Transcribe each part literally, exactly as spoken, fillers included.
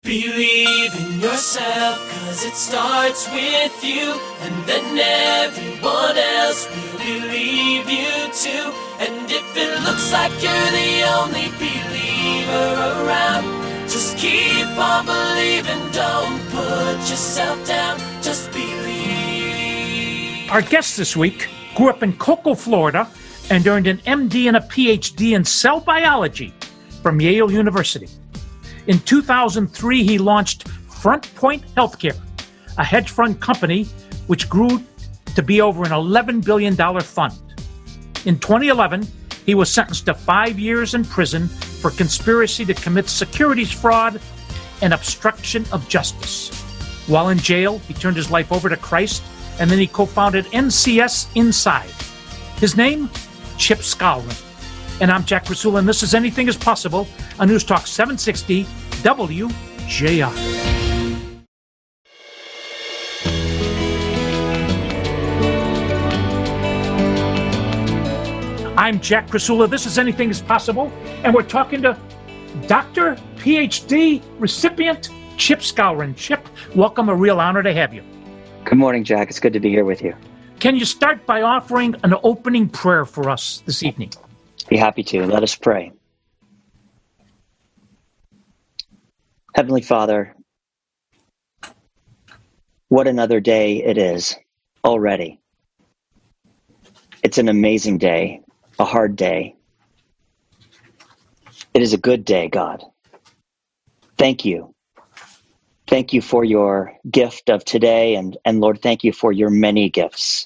Believe in yourself, cause it starts with you, and then everyone else will believe you too. And if it looks like you're the only believer around, just keep on believing, don't put yourself down, just believe. Our guest this week grew up in Cocoa, Florida, and earned an M D and a P H D in cell biology from Yale University. In two thousand three, he launched Front Point Healthcare, a hedge fund company which grew to be over an eleven billion dollars fund. In twenty eleven, he was sentenced to five years in prison for conspiracy to commit securities fraud and obstruction of justice. While in jail, he turned his life over to Christ, and then he co-founded N C S Inside. His name? Chip Skowron. And I'm Jack Krasula, and this is Anything is Possible on News Talk seven sixty W J R. I'm Jack Krasula. This is Anything is Possible, and we're talking to Doctor P H D recipient Chip Skowron. Chip, welcome. A real honor to have you. Good morning, Jack. It's good to be here with you. Can you start by offering an opening prayer for us this evening? Be happy to. Let us pray. Heavenly Father, what another day it is already. It's an amazing day, a hard day. It is a good day, God. Thank you. Thank you for your gift of today, and, and Lord, thank you for your many gifts.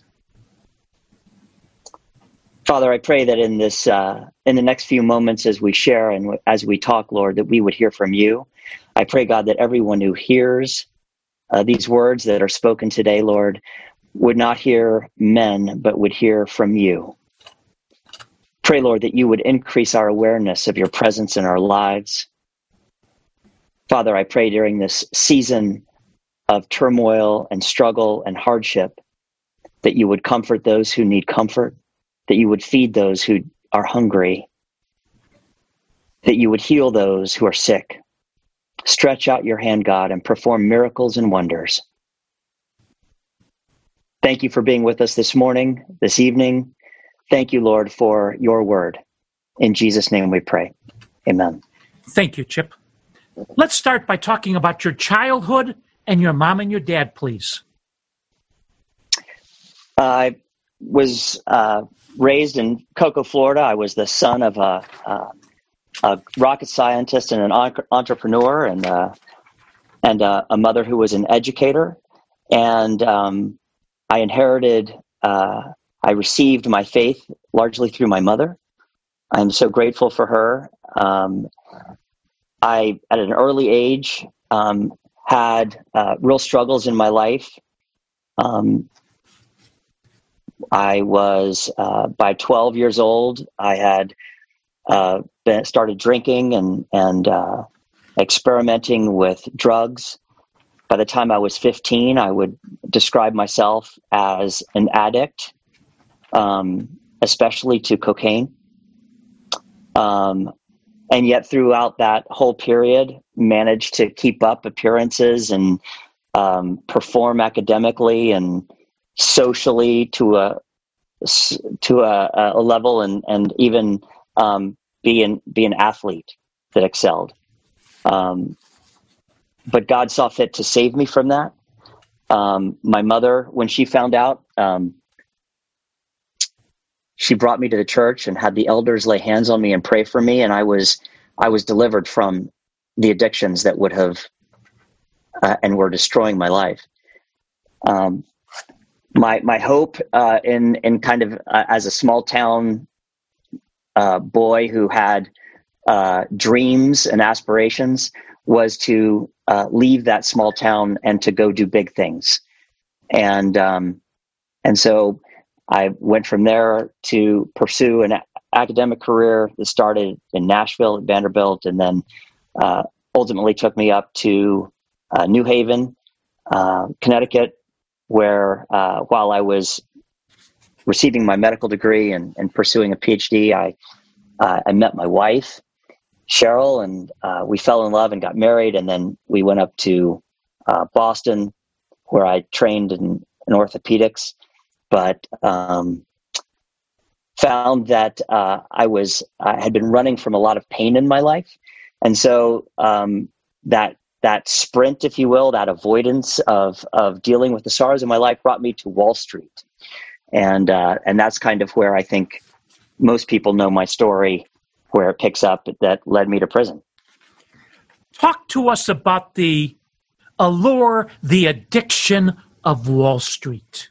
Father, I pray that in this, uh, in the next few moments as we share and w- as we talk, Lord, that we would hear from you. I pray, God, that everyone who hears uh, these words that are spoken today, Lord, would not hear men, but would hear from you. Pray, Lord, that you would increase our awareness of your presence in our lives. Father, I pray during this season of turmoil and struggle and hardship that you would comfort those who need comfort, that you would feed those who are hungry, that you would heal those who are sick. Stretch out your hand, God, and perform miracles and wonders. Thank you for being with us this morning, this evening. Thank you, Lord, for your word. In Jesus' name we pray. Amen. Thank you, Chip. Let's start by talking about your childhood and your mom and your dad, please. I was uh, raised in Cocoa, Florida. I was the son of a, a, a rocket scientist and an entrepreneur, and uh, and uh, a mother who was an educator. And um, I inherited, uh, I received my faith largely through my mother. I'm so grateful for her. Um, I, at an early age, um, had uh, real struggles in my life. Um, I was, uh, by twelve years old, I had uh, been, started drinking and, and uh, experimenting with drugs. By the time I was fifteen, I would describe myself as an addict, um, especially to cocaine. Um, and yet throughout that whole period, managed to keep up appearances and um, perform academically and socially to a to a, a level, and and even um, be an be an athlete that excelled. Um, but God saw fit to save me from that. Um, my mother, when she found out, um, she brought me to the church and had the elders lay hands on me and pray for me, and I was I was delivered from the addictions that would have uh, and were destroying my life. Um, my my hope uh, in in kind of uh, as a small town uh, boy who had uh, dreams and aspirations was to uh, leave that small town and to go do big things, and um, and so I went from there to pursue an a- academic career that started in Nashville at Vanderbilt, and then uh, ultimately took me up to uh, New Haven, uh, Connecticut, where uh, while I was receiving my medical degree and, and pursuing a P H D, I uh, I met my wife, Cheryl, and uh, we fell in love and got married. And then we went up to uh, Boston, where I trained in, in orthopedics, but um, found that uh, I was I had been running from a lot of pain in my life, and so um, that that sprint, if you will, that avoidance of of dealing with the sorrows in my life, brought me to Wall Street, and uh, and that's kind of where I think most people know my story, where it picks up, that led me to prison. Talk to us about the allure, the addiction of Wall Street.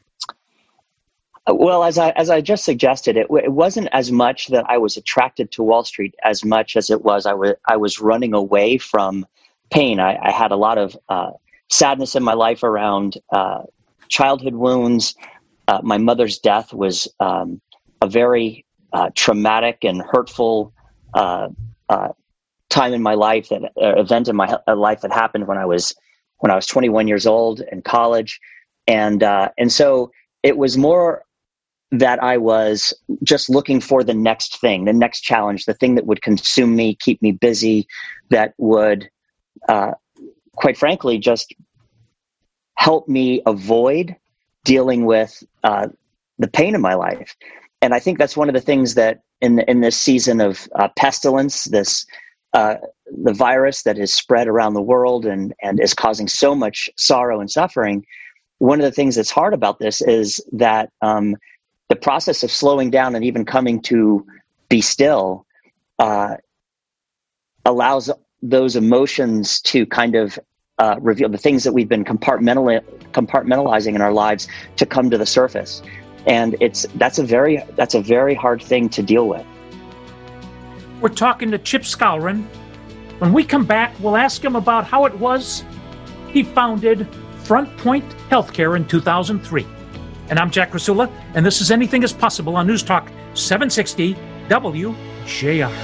Well, as I as I just suggested, it, it wasn't as much that I was attracted to Wall Street as much as it was I was I was running away from pain. I, I had a lot of uh, sadness in my life around uh, childhood wounds. Uh, my mother's death was um, a very uh, traumatic and hurtful uh, uh, time in my life, that uh, event in my life that happened when I was when I was twenty-one years old in college, and uh, and so it was more that I was just looking for the next thing, the next challenge, the thing that would consume me, keep me busy, that would, uh, quite frankly, just help me avoid dealing with uh, the pain in my life. And I think that's one of the things that in in this season of uh, pestilence, this uh, the virus that is spread around the world and and is causing so much sorrow and suffering. One of the things that's hard about this is that um, the process of slowing down and even coming to be still uh, allows those emotions to kind of uh, reveal the things that we've been compartmental- compartmentalizing in our lives to come to the surface. And it's that's a very that's a very hard thing to deal with. We're talking to Chip Skowron. When we come back, we'll ask him about how it was he founded Front Point Healthcare in two thousand three. And I'm Jack Krasula, and this is Anything is Possible on News Talk seven sixty W J R.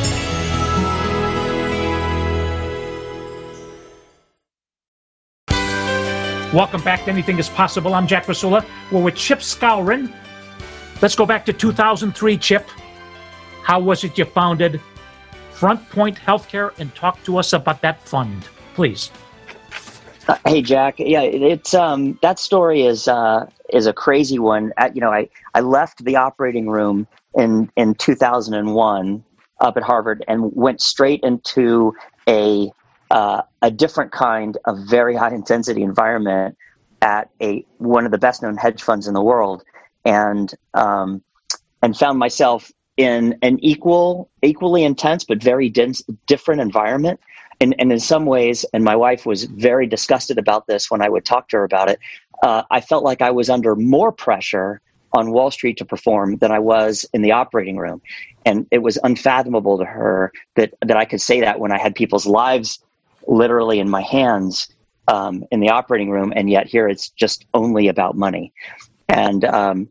Welcome back to Anything is Possible. I'm Jack Krasula. We're with Chip Skowron. Let's go back to two thousand three, Chip. How was it you founded Front Point Healthcare, and talk to us about that fund, please. Uh, hey, Jack. Yeah, it, it's um, that story is uh, is a crazy one. At, you know, I, I left the operating room in, in two thousand one up at Harvard and went straight into a uh, a different kind of very high intensity environment at a one of the best known hedge funds in the world, and um, and found myself in an equal, equally intense but very dense, different environment. And, and in some ways, and my wife was very disgusted about this when I would talk to her about it, uh, I felt like I was under more pressure on Wall Street to perform than I was in the operating room. And it was unfathomable to her that, that I could say that when I had people's lives literally in my hands um, in the operating room, and yet here it's just only about money. And um,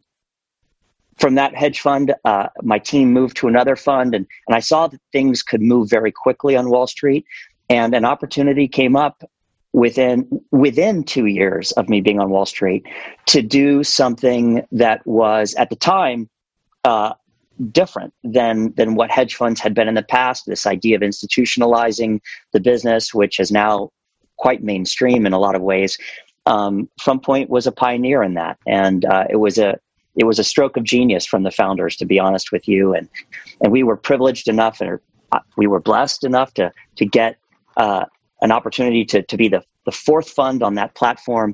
from that hedge fund, uh, my team moved to another fund, and, and I saw that things could move very quickly on Wall Street. And an opportunity came up within within two years of me being on Wall Street to do something that was, at the time, uh, different than than what hedge funds had been in the past. This idea of institutionalizing the business, which is now quite mainstream in a lot of ways. Um, Front Point was a pioneer in that, and uh, it was a it was a stroke of genius from the founders, to be honest with you. And and we were privileged enough, and we were blessed enough to to get Uh, an opportunity to to be the, the fourth fund on that platform.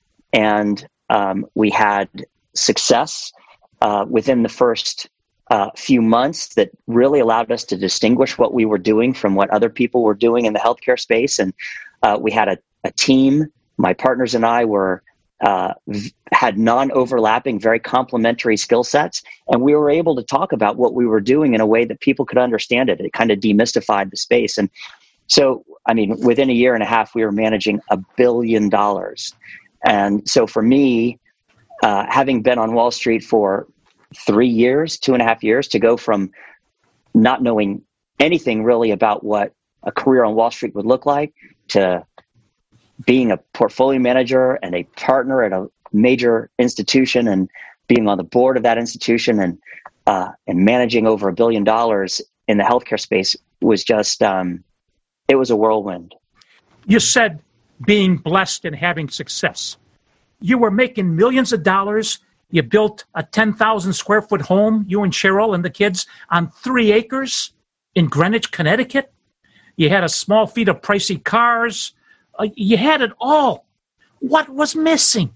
And um, we had success uh, within the first uh, few months that really allowed us to distinguish what we were doing from what other people were doing in the healthcare space. And uh, we had a, a team. My partners and I were uh, v- had non-overlapping, very complementary skill sets. And we were able to talk about what we were doing in a way that people could understand it. It kind of demystified the space. And so, I mean, within a year and a half, we were managing a billion dollars. And so for me, uh, having been on Wall Street for three years, two and a half years, to go from not knowing anything really about what a career on Wall Street would look like to being a portfolio manager and a partner at a major institution and being on the board of that institution and uh, and managing over a billion dollars in the healthcare space was just, um, it was a whirlwind. You said being blessed and having success. You were making millions of dollars. You built a ten thousand square foot home, you and Cheryl and the kids, on three acres in Greenwich, Connecticut. You had a small fleet of pricey cars. Uh, you had it all. What was missing?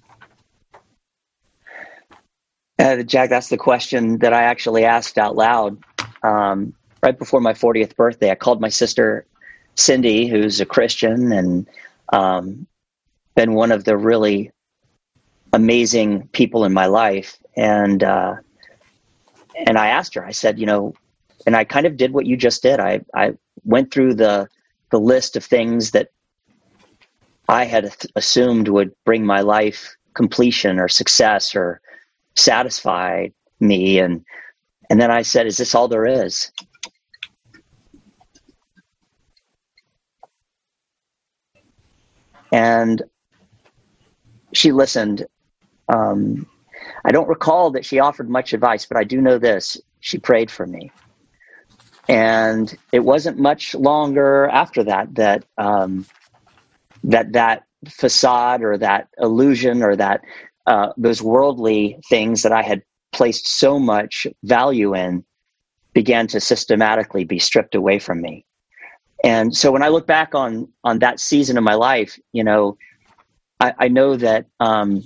Uh, Jack, that's the question that I actually asked out loud um, right before my fortieth birthday. I called my sister, Cindy, who's a Christian and um, been one of the really amazing people in my life. And uh, and I asked her, I said, you know, and I kind of did what you just did. I, I went through the the list of things that I had assumed would bring my life completion or success or satisfy me. And, and then I said, is this all there is? And she listened. Um, I don't recall that she offered much advice, but I do know this. She prayed for me. And it wasn't much longer after that, that, um, that, that facade or that illusion or that, uh, those worldly things that I had placed so much value in began to systematically be stripped away from me. And so when I look back on, on that season of my life, you know, I, I know that, um,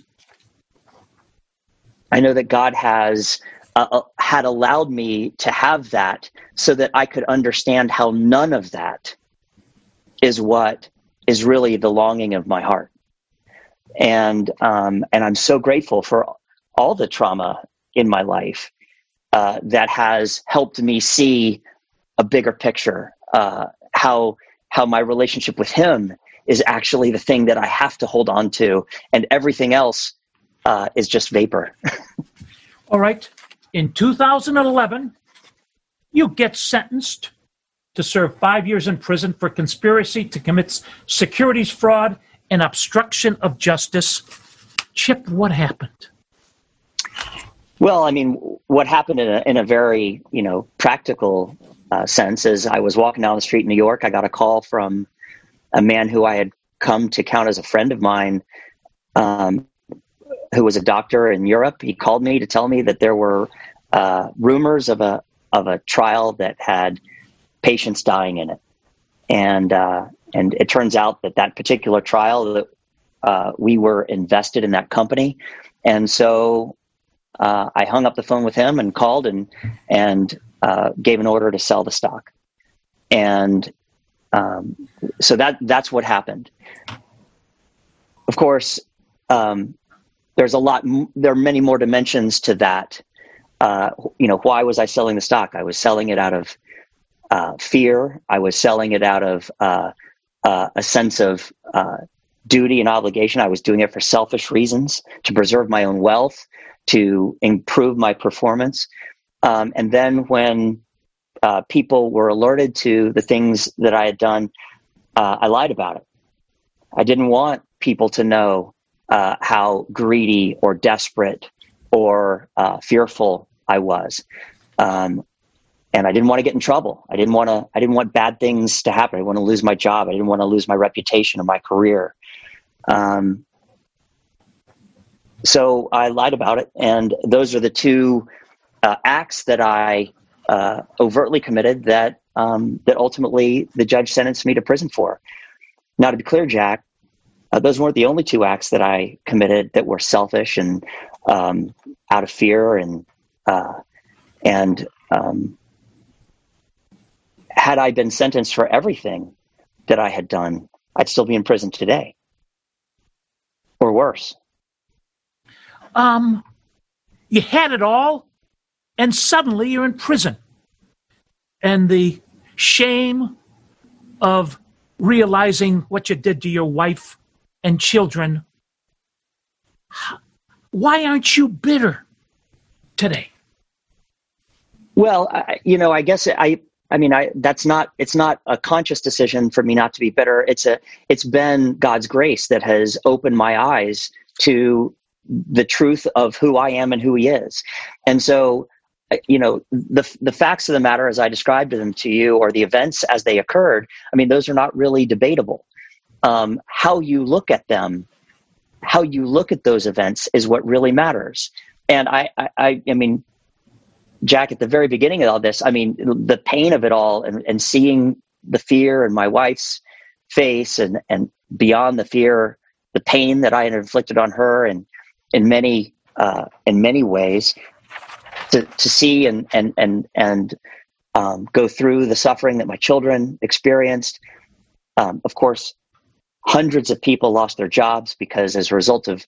I know that God has uh, had allowed me to have that so that I could understand how none of that is what is really the longing of my heart. And um, and I'm so grateful for all the trauma in my life uh, that has helped me see a bigger picture, uh, how how my relationship with Him is actually the thing that I have to hold on to, and everything else uh, is just vapor. All right. In two thousand eleven, you get sentenced to serve five years in prison for conspiracy to commit securities fraud and obstruction of justice. Chip, what happened? Well, I mean, what happened in a, in a very, you know, practical uh, sense is I was walking down the street in New York. I got a call from a man who I had come to count as a friend of mine, um, who was a doctor in Europe. He called me to tell me that there were uh, rumors of a of a trial that had patients dying in it, and uh, and it turns out that that particular trial that uh, we were invested in that company, and so uh, I hung up the phone with him and called and and uh, gave an order to sell the stock, and um, so that that's what happened. Of course. Um, There's a lot, there are many more dimensions to that. Uh, you know, why was I selling the stock? I was selling it out of uh, fear. I was selling it out of uh, uh, a sense of uh, duty and obligation. I was doing it for selfish reasons, to preserve my own wealth, to improve my performance. Um, and then when uh, people were alerted to the things that I had done, uh, I lied about it. I didn't want people to know Uh, how greedy or desperate or uh, fearful I was, um, and I didn't want to get in trouble. I didn't want to. I didn't want bad things to happen. I didn't want to lose my job. I didn't want to lose my reputation or my career. Um, so I lied about it, and those are the two uh, acts that I uh, overtly committed that um, that ultimately the judge sentenced me to prison for. Now, to be clear, Jack. Uh, those weren't the only two acts that I committed that were selfish and um, out of fear. And uh, and um, had I been sentenced for everything that I had done, I'd still be in prison today, or worse. Um, you had it all, and suddenly you're in prison, and the shame of realizing what you did to your wife and children. Why aren't you bitter today? Well, I, you know, I guess I, I mean, I, that's not, it's not a conscious decision for me not to be bitter. It's a, it's been God's grace that has opened my eyes to the truth of who I am and who He is. And so you know, the the facts of the matter as I described them to you, or the events as they occurred, I mean, those are not really debatable. Um, how you look at them, how you look at those events is what really matters. And I, I, I mean, Jack, at the very beginning of all this, I mean, the pain of it all, and, and seeing the fear in my wife's face, and, and beyond the fear, the pain that I had inflicted on her, and in many, uh, in many ways, to, to see and, and, and, and, um, go through the suffering that my children experienced. Um, of course, hundreds of people lost their jobs because, as a result of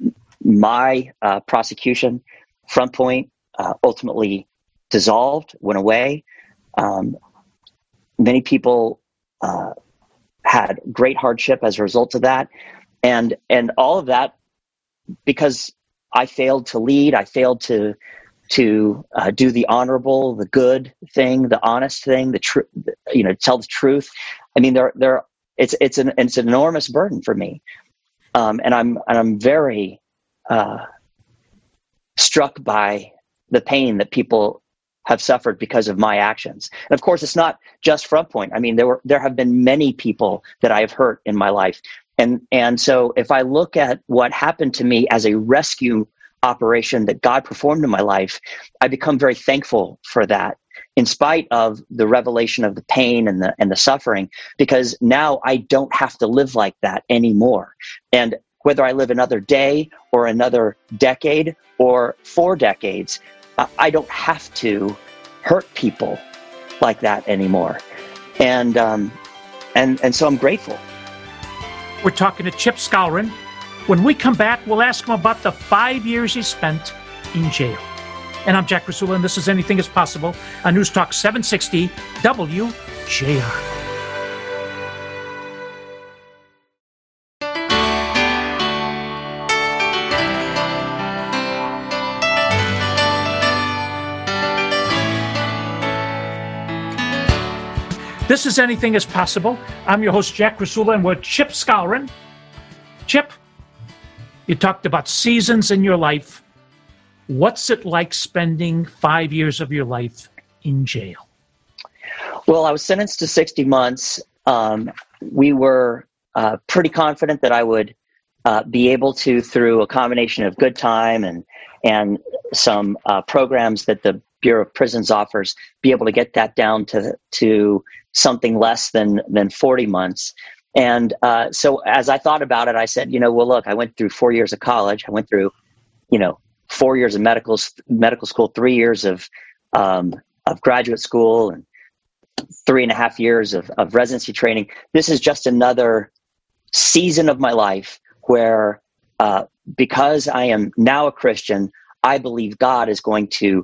my uh, prosecution, Front Point uh, ultimately dissolved, went away. Um, many people uh, had great hardship as a result of that, and and all of that because I failed to lead. I failed to to uh, do the honorable, the good thing, the honest thing, the truth. You know, tell the truth. I mean, there there. It's it's an it's an enormous burden for me, um, and I'm and I'm very uh, struck by the pain that people have suffered because of my actions. And of course, it's not just Front Point. I mean, there were there have been many people that I have hurt in my life, and and so if I look at what happened to me as a rescue operation that God performed in my life, I become very thankful for that, in spite of the revelation of the pain and the and the suffering, because now I don't have to live like that anymore. And whether I live another day or another decade or four decades, uh, I don't have to hurt people like that anymore. And um, and and so I'm grateful. We're talking to Chip Skowron. When we come back, we'll ask him about the five years he spent in jail. And I'm Jack Krasula, and this is Anything is Possible on News Talk seven sixty W J R. This is Anything is Possible. I'm your host, Jack Krasula, and we're Chip Skowron. Chip, you talked about seasons in your life. What's it like spending five years of your life in jail? Well, I was sentenced to sixty months. Um, we were uh, pretty confident that I would uh, be able to, through a combination of good time and and some uh, programs that the Bureau of Prisons offers, be able to get that down to to something less than than forty months. And uh, so as I thought about it, I said, you know, well, look, I went through four years of college. I went through, you know, four years of medical medical school, three years of um, of graduate school, and three and a half years of, of residency training. This is just another season of my life where, uh, because I am now a Christian, I believe God is going to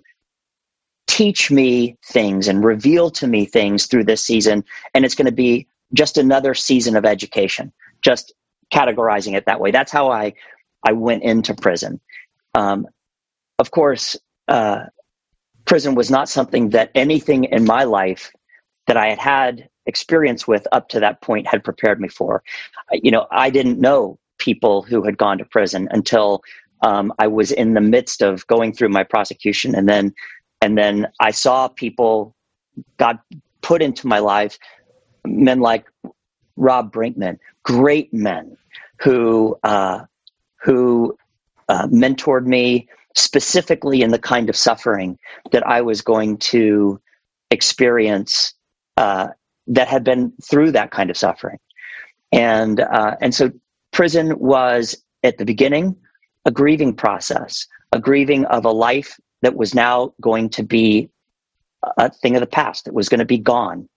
teach me things and reveal to me things through this season, and it's going to be just another season of education. Just categorizing it that way. That's how I I went into prison. Um, Of course, uh, prison was not something that anything in my life that I had had experience with up to that point had prepared me for. You know, I didn't know people who had gone to prison until um, I was in the midst of going through my prosecution, and then and then I saw people God put into my life, men like Rob Brinkman, great men who uh, who uh, mentored me, specifically in the kind of suffering that I was going to experience, uh, that had been through that kind of suffering. And uh, and so prison was, at the beginning, a grieving process, a grieving of a life that was now going to be a thing of the past. It was going to be gone.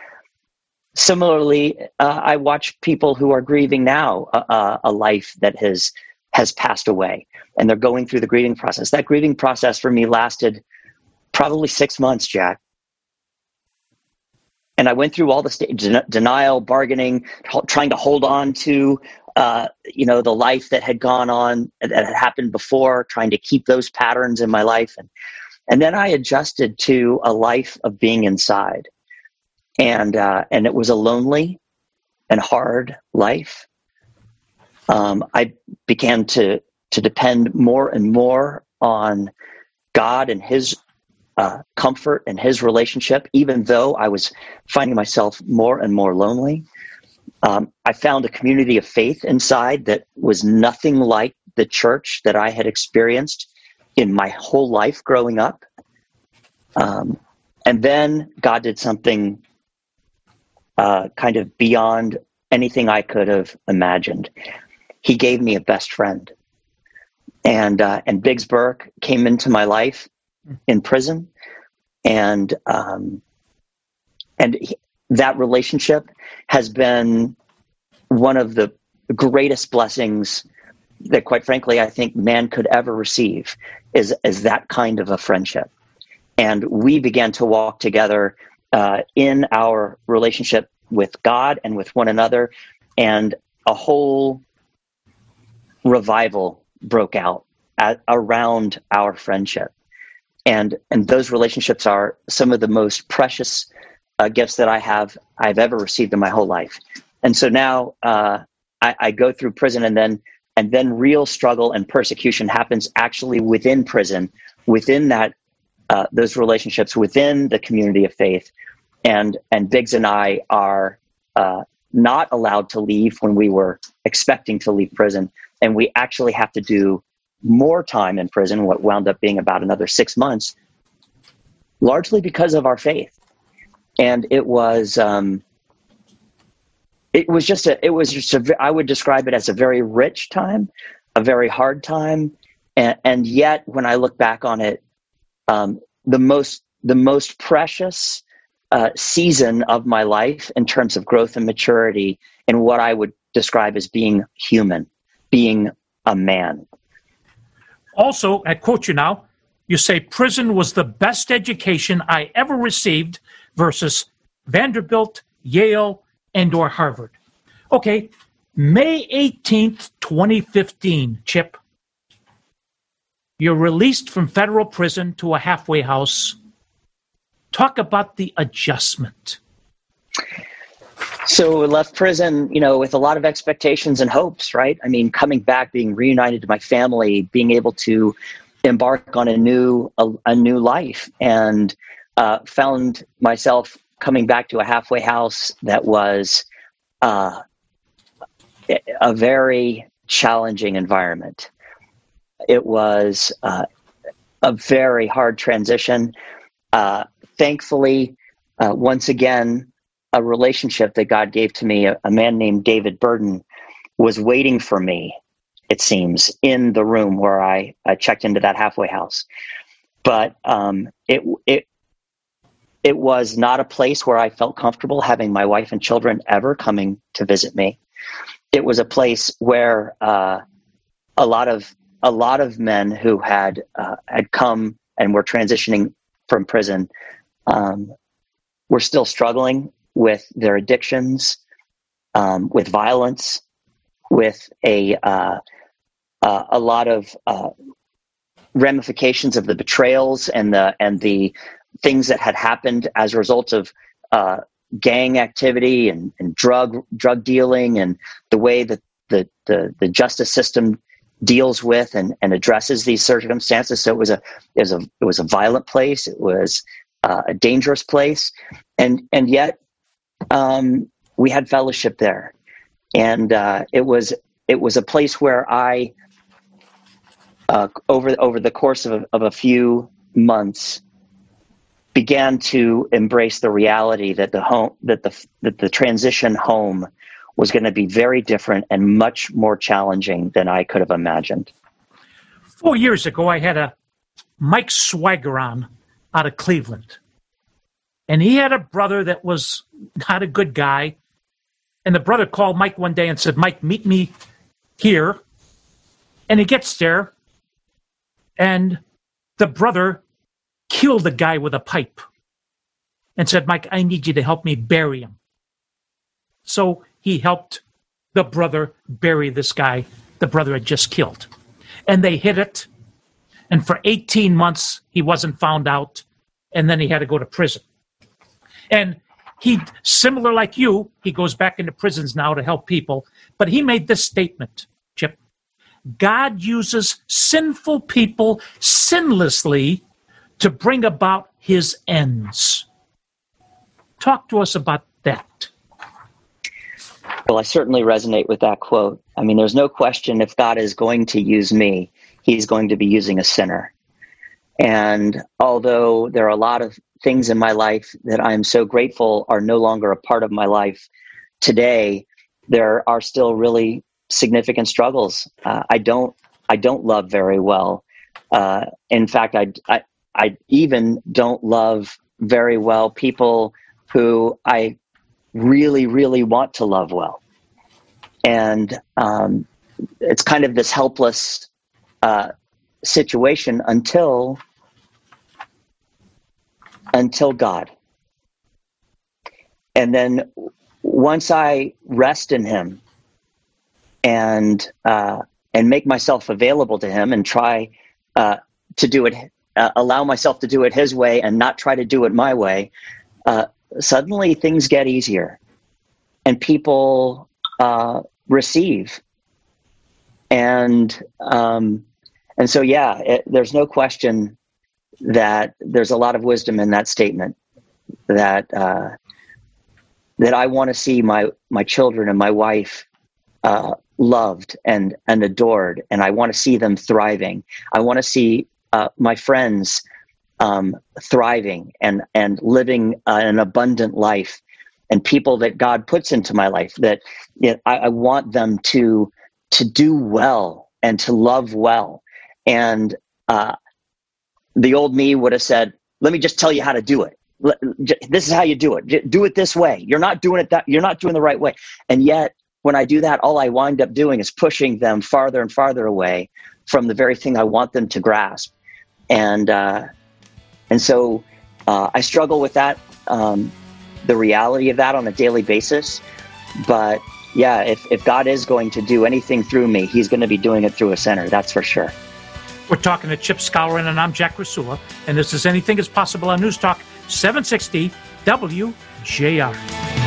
Similarly, uh, I watch people who are grieving now a, a life that has has passed away, and they're going through the grieving process. That grieving process for me lasted probably six months, Jack. And I went through all the stage, den- denial, bargaining, h- trying to hold on to, uh, you know, the life that had gone on, that had happened before, trying to keep those patterns in my life. And, and then I adjusted to a life of being inside. And, uh, and it was a lonely and hard life. Um, I began to, to depend more and more on God and his uh, comfort in his relationship, even though I was finding myself more and more lonely. Um, I found a community of faith inside that was nothing like the church that I had experienced in my whole life growing up. Um, and then God did something uh, kind of beyond anything I could have imagined. He gave me a best friend. And uh, and Biggs Burke came into my life in prison. And um, and he, that relationship has been one of the greatest blessings that, quite frankly, I think man could ever receive, is, is that kind of a friendship. And we began to walk together uh, in our relationship with God and with one another, and a whole revival broke out at, around our friendship. And and those relationships are some of the most precious uh, gifts that I have I've ever received in my whole life. And so now uh, I, I go through prison, and then and then real struggle and persecution happens actually within prison, within that uh, those relationships, within the community of faith. And and Biggs and I are uh, not allowed to leave when we were expecting to leave prison, and we actually have to do more time in prison, what wound up being about another six months, largely because of our faith. And it was, um, it was just a, it was just a, I would describe it as a very rich time, a very hard time. And, and yet when I look back on it, um, the most, the most precious uh, season of my life in terms of growth and maturity in what I would describe as being human, being a man. Also, I quote you now, you say prison was the best education I ever received versus Vanderbilt, Yale, and or Harvard. Okay, May eighteenth, twenty fifteen, Chip. You're released from federal prison to a halfway house. Talk about the adjustment. So I left prison, you know, with a lot of expectations and hopes, right? I mean, coming back, being reunited to my family, being able to embark on a new a, a new life, and uh, found myself coming back to a halfway house that was uh, a very challenging environment. It was uh, a very hard transition. Uh, thankfully, uh, once again, a relationship that God gave to me, a, a man named David Burden, was waiting for me, it seems, in the room where I, I checked into that halfway house. But um, it it it was not a place where I felt comfortable having my wife and children ever coming to visit me. It was a place where uh, a lot of a lot of men who had uh, had come and were transitioning from prison um, were still struggling with their addictions, um, with violence, with a uh, uh, a lot of uh, ramifications of the betrayals and the and the things that had happened as a result of uh, gang activity and, and drug drug dealing, and the way that the the, the justice system deals with and, and addresses these circumstances. So it was a it was a it was a violent place. It was uh, a dangerous place, and and yet. Um, we had fellowship there, and uh, it was it was a place where I, uh, over over the course of, of a few months, began to embrace the reality that the home that the that the transition home was going to be very different and much more challenging than I could have imagined. Four years ago, I had a Mike Swagger on out of Cleveland. And he had a brother that was not a good guy. And the brother called Mike one day and said, Mike, meet me here. And he gets there, and the brother killed the guy with a pipe and said, Mike, I need you to help me bury him. So he helped the brother bury this guy the brother had just killed. And they hid it. And for eighteen months, he wasn't found out. And then he had to go to prison. And he, similar like you, he goes back into prisons now to help people. But he made this statement, Chip. God uses sinful people sinlessly to bring about his ends. Talk to us about that. Well, I certainly resonate with that quote. I mean, there's no question if God is going to use me, he's going to be using a sinner. And although there are a lot of things in my life that I'm so grateful are no longer a part of my life today, there are still really significant struggles. Uh, I don't, I don't love very well. Uh, in fact, I, I, I even don't love very well people who I really, really want to love well. And um, it's kind of this helpless uh, situation until until God. And then once I rest in him and uh, and make myself available to him and try uh, to do it, uh, allow myself to do it his way and not try to do it my way, uh, suddenly things get easier and people uh, receive. And um, and so, yeah, it, there's no question that there's a lot of wisdom in that statement, that uh, that I want to see my my children and my wife uh, loved and and adored, and I want to see them thriving. I want to see uh, my friends um, thriving and and living uh, an abundant life, and people that God puts into my life, that you know, I, I want them to to do well and to love well. And uh, the old me would have said, let me just tell you how to do it. This is how you do it. Do it this way. You're not doing it that you're not doing the right way. And yet when I do that, all I wind up doing is pushing them farther and farther away from the very thing I want them to grasp. And, uh, and so uh, I struggle with that, um, the reality of that on a daily basis. But yeah, if, if God is going to do anything through me, he's going to be doing it through a sinner. That's for sure. We're talking to Chip Skowron, and I'm Jack Rasulo, and this is Anything is Possible on News Talk seven sixty W J R.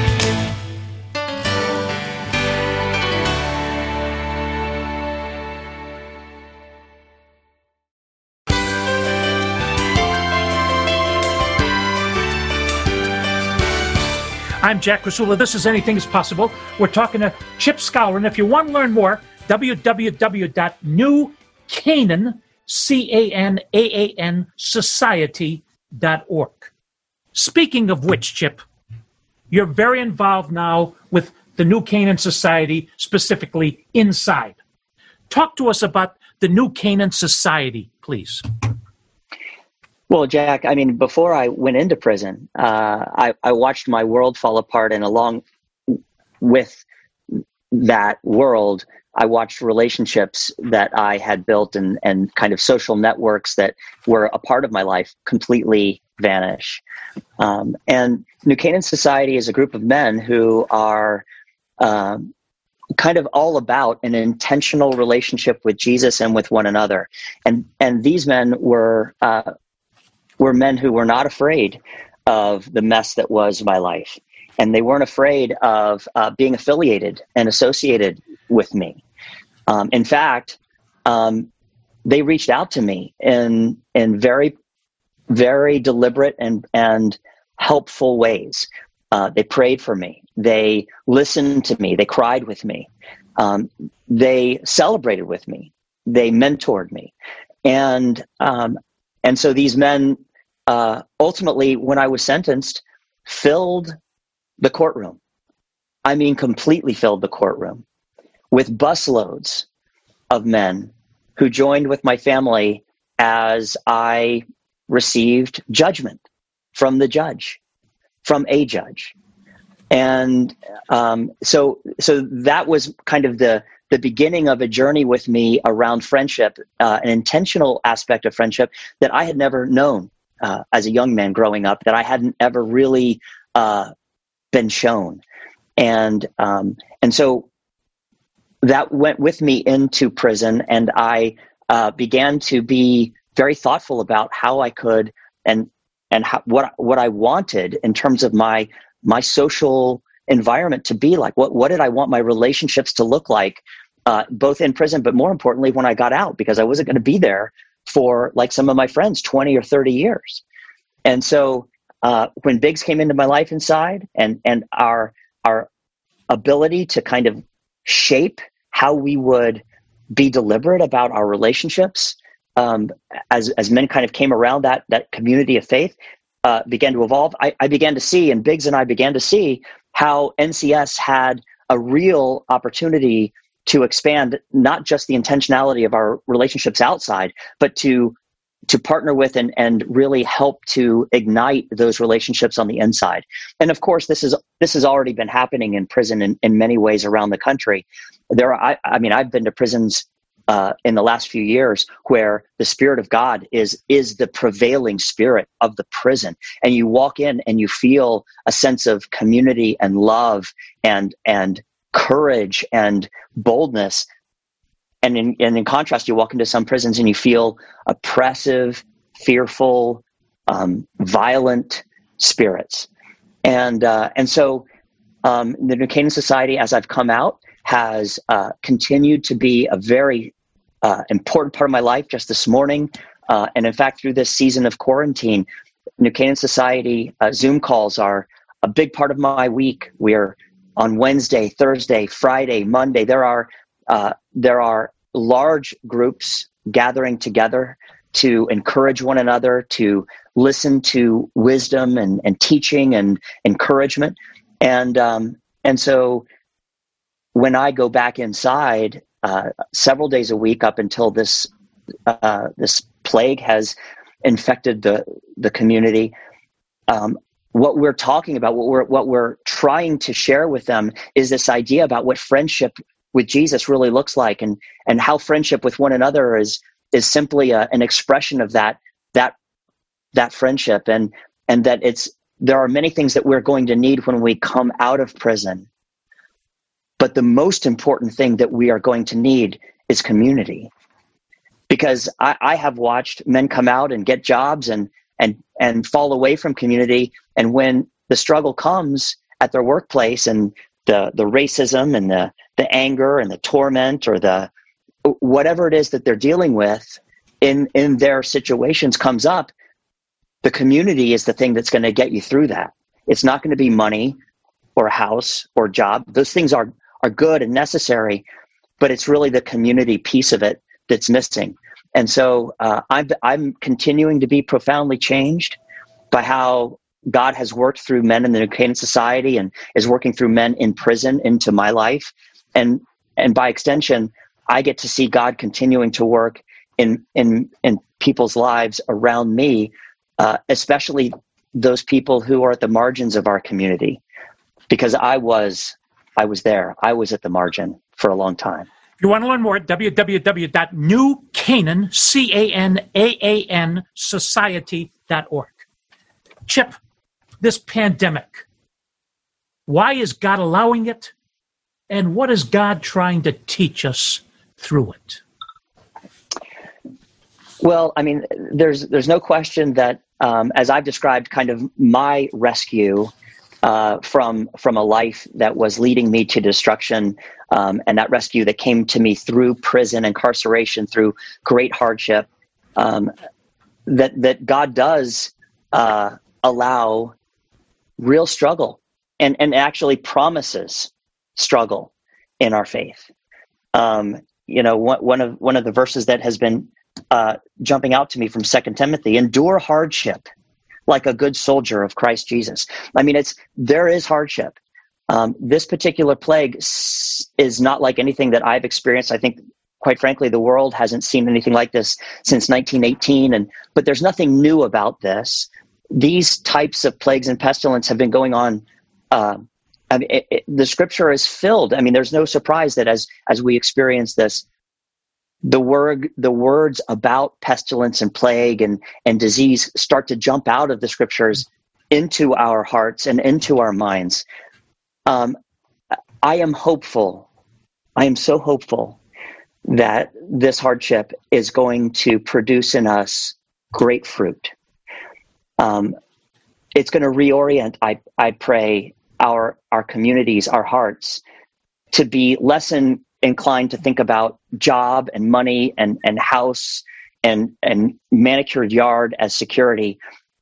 I'm Jack Rasulo. This is Anything is Possible. We're talking to Chip Skowron. If you want to learn more, w w w dot new canaan C A N A A N society dot org. Speaking of which, Chip, you're very involved now with the New Canaan Society, specifically inside. Talk to us about the New Canaan Society, please. Well, Jack, I mean, before I went into prison, uh, I, I watched my world fall apart, and along with that world, I watched relationships that I had built and, and kind of social networks that were a part of my life completely vanish. Um, and New Canaan Society is a group of men who are um, kind of all about an intentional relationship with Jesus and with one another. And and these men were uh, were men who were not afraid of the mess that was my life. And they weren't afraid of uh, being affiliated and associated with me. Um, in fact, um, they reached out to me in in very, very deliberate and and helpful ways. Uh, they prayed for me. They listened to me. They cried with me. Um, they celebrated with me. They mentored me, and um, and so these men uh, ultimately, when I was sentenced, filled the courtroom. I mean, completely filled the courtroom with busloads of men who joined with my family as I received judgment from the judge, from a judge. And um, so so that was kind of the, the beginning of a journey with me around friendship, uh, an intentional aspect of friendship that I had never known uh, as a young man growing up, that I hadn't ever really uh, been shown. And um, and so that went with me into prison, and I uh, began to be very thoughtful about how I could and and how, what what I wanted in terms of my my social environment to be like. What what did I want my relationships to look like, uh, both in prison, but more importantly when I got out, because I wasn't going to be there for like some of my friends twenty or thirty years. And so uh, when Biggs came into my life inside, and and our our ability to kind of shape how we would be deliberate about our relationships, um, as as men kind of came around that that community of faith, uh, began to evolve. I, I began to see, and Biggs and I began to see how N C S had a real opportunity to expand not just the intentionality of our relationships outside, but to to partner with and, and really help to ignite those relationships on the inside. And of course, this is this has already been happening in prison in, in many ways around the country. There are, I, I mean, I've been to prisons uh, in the last few years where the Spirit of God is is the prevailing spirit of the prison. And you walk in and you feel a sense of community and love and and courage and boldness. And in, and in contrast, you walk into some prisons and you feel oppressive, fearful, um, violent spirits. And uh, and so um, the New Canaan Society, as I've come out, has uh, continued to be a very uh, important part of my life. Just this morning, uh, and in fact, through this season of quarantine, New Canaan Society uh, Zoom calls are a big part of my week. We're on Wednesday, Thursday, Friday, Monday. There are uh, there are large groups gathering together to encourage one another, to listen to wisdom and, and teaching and encouragement. And um, and so when I go back inside uh, several days a week up until this uh, this plague has infected the the community, um, what we're talking about, what we're what we're trying to share with them is this idea about what friendship with Jesus really looks like, and and how friendship with one another is is simply a, an expression of that that that friendship, and and that it's there are many things that we're going to need when we come out of prison, but the most important thing that we are going to need is community, because I, I have watched men come out and get jobs and and and fall away from community, and when the struggle comes at their workplace and the the racism and the the anger and the torment or the whatever it is that they're dealing with in in their situations comes up, the community is the thing that's going to get you through that. It's not going to be money or a house or job. Those things are are good and necessary, but it's really the community piece of it that's missing. And so uh, I'm I'm continuing to be profoundly changed by how God has worked through men in the New Canaan Society and is working through men in prison into my life. And and by extension, I get to see God continuing to work in in in people's lives around me, uh, especially those people who are at the margins of our community, because I was I was there. I was at the margin for a long time. If you want to learn more, w w w dot new canaan, C A N A A N, society dot org. Chip, this pandemic, why is God allowing it? And what is God trying to teach us through it? Well, I mean, there's there's no question that um, as I've described kind of my rescue uh, from from a life that was leading me to destruction, um, and that rescue that came to me through prison, incarceration, through great hardship, um, that that God does uh, allow real struggle and, and actually promises struggle in our faith. Um, you know, one, one of one of the verses that has been uh, jumping out to me from Second Timothy: endure hardship like a good soldier of Christ Jesus. I mean, it's there is hardship. Um, this particular plague s- is not like anything that I've experienced. I think, quite frankly, the world hasn't seen anything like this since nineteen eighteen. And but there's nothing new about this. These types of plagues and pestilence have been going on. Uh, I mean, it, it, the scripture is filled. I mean, there's no surprise that as as we experience this, the word the words about pestilence and plague and and disease start to jump out of the scriptures into our hearts and into our minds. Um, I am hopeful. I am so hopeful that this hardship is going to produce in us great fruit. Um, it's going to reorient, I, I pray, our our communities, our hearts, to be less in, inclined to think about job and money and, and house and, and manicured yard as security,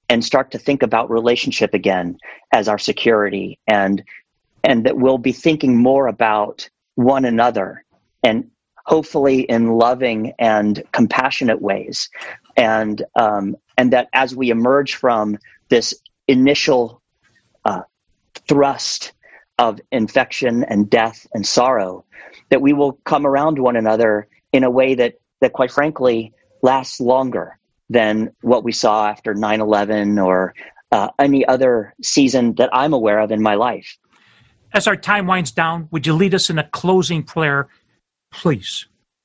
and start to think about relationship again as our security, and and that we'll be thinking more about one another, and hopefully in loving and compassionate ways. And um, and that as we emerge from this initial uh, thrust of infection and death and sorrow, that we will come around one another in a way that, that quite frankly, lasts longer than what we saw after nine eleven or uh, any other season that I'm aware of in my life. As our time winds down, would you lead us in a closing prayer, please?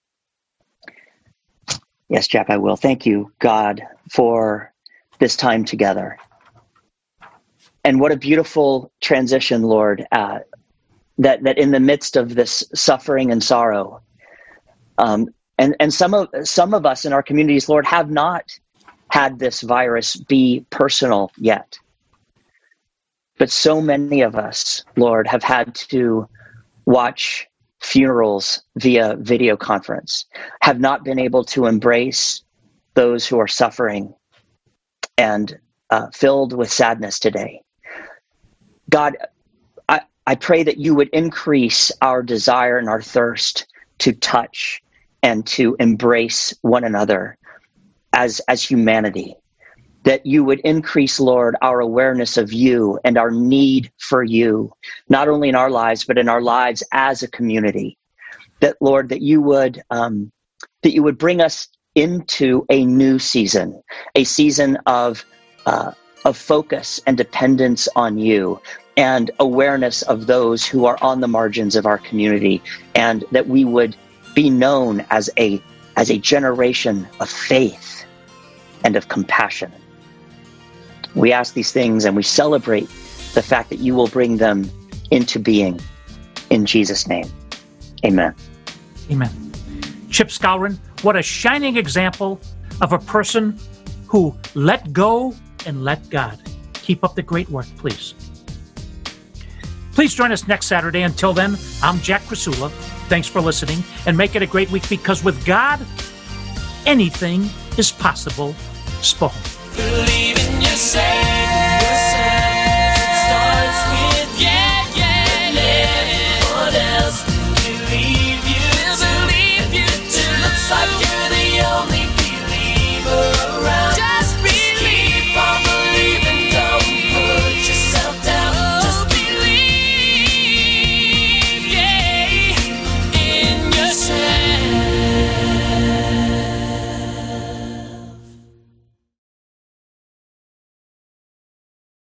Yes, Jack, I will. Thank you, God, for this time together. And what a beautiful transition, Lord, uh, that that in the midst of this suffering and sorrow, um, and and some of some of us in our communities, Lord, have not had this virus be personal yet. But so many of us, Lord, have had to watch funerals via video conference, have not been able to embrace those who are suffering and uh, filled with sadness today. God, I, I pray that you would increase our desire and our thirst to touch and to embrace one another as, as humanity. That you would increase, Lord, our awareness of you and our need for you, not only in our lives, but in our lives as a community. That, Lord, that you would um, that you would bring us into a new season, a season of uh, of focus and dependence on you, and awareness of those who are on the margins of our community, and that we would be known as a as a generation of faith and of compassion. We ask these things and we celebrate the fact that you will bring them into being. In Jesus' name, amen. Amen. Chip Skowron, what a shining example of a person who let go and let God. Keep up the great work, please. Please join us next Saturday. Until then, I'm Jack Krasula. Thanks for listening, and make it a great week, because with God, anything is possible. Spohn. Believe in yourself.